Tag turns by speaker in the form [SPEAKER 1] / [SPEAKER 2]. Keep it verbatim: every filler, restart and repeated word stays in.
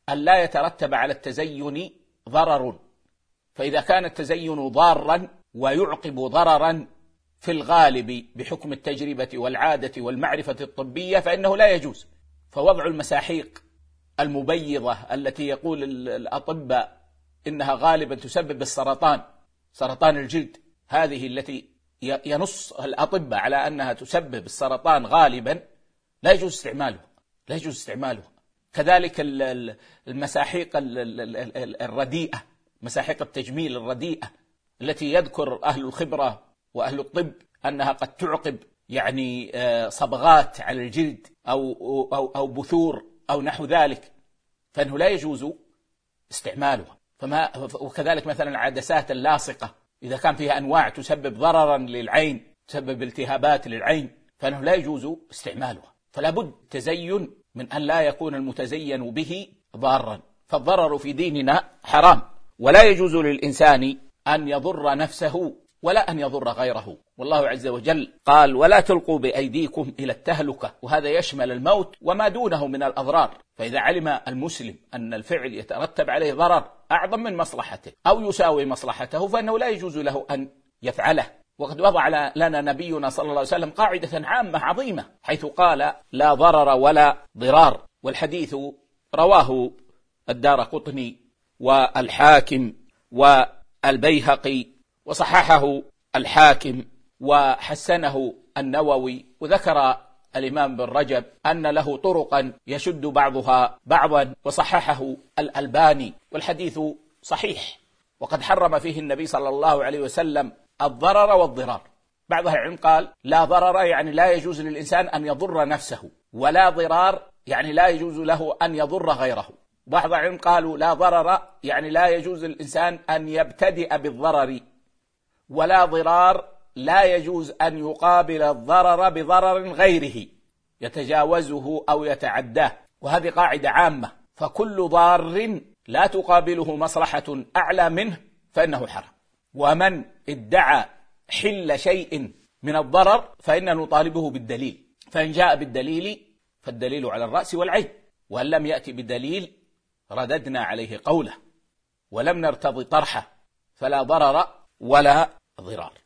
[SPEAKER 1] أن لا يترتب على التزين ضرر، فإذا كان التزين ضارا ويعقب ضررا في الغالب بحكم التجربة والعادة والمعرفة الطبية فإنه لا يجوز. فوضع المساحيق المبيضة التي يقول الأطباء إنها غالبا تسبب السرطان، سرطان الجلد، هذه التي ينص الأطباء على أنها تسبب السرطان غالبا، لا يجوز استعمالها، لا يجوز استعمالها. كذلك المساحيق الرديئة، مساحيق التجميل الرديئة التي يذكر أهل الخبرة وأهل الطب أنها قد تعقب يعني صبغات على الجلد أو, أو, أو بثور أو نحو ذلك، فإنه لا يجوز استعمالها. فما وكذلك مثلا العدسات اللاصقة إذا كان فيها أنواع تسبب ضررا للعين، تسبب التهابات للعين، فإنه لا يجوز استعمالها. فلا بد تزين من أن لا يكون المتزين به ضارا، فالضرر في ديننا حرام، ولا يجوز للإنسان أن يضر نفسه ولا أن يضر غيره. والله عز وجل قال: ولا تلقوا بأيديكم إلى التهلكة، وهذا يشمل الموت وما دونه من الأضرار. فإذا علم المسلم أن الفعل يترتب عليه ضرر أعظم من مصلحته أو يساوي مصلحته فإنه لا يجوز له أن يفعله. وقد وضع لنا نبينا صلى الله عليه وسلم قاعدة عامة عظيمة حيث قال: لا ضرر ولا ضرار. والحديث رواه الدارقطني والحاكم والبيهقي وصححه الحاكم وحسنه النووي، وذكر الإمام بن رجب أن له طرقا يشد بعضها بعضا، وصححه الألباني، والحديث صحيح. وقد حرم فيه النبي صلى الله عليه وسلم الضرر والضرار. بعض العلم قال: لا ضرر يعني لا يجوز للإنسان أن يضر نفسه، ولا ضرار يعني لا يجوز له أن يضر غيره. بعض العلم قالوا: لا ضرر يعني لا يجوز للإنسان أن يبتدئ بالضرر، ولا ضرار لا يجوز أن يقابل الضرر بضرر غيره يتجاوزه أو يتعداه. وهذه قاعدة عامة، فكل ضار لا تقابله مصلحة أعلى منه فإنه حرام. ومن ادعى حل شيء من الضرر فإننا نطالبه بالدليل، فإن جاء بالدليل فالدليل على الرأس والعين، وأن لم يأتي بدليل رددنا عليه قوله ولم نرتضي طرحه، فلا ضرر ولا ضرار.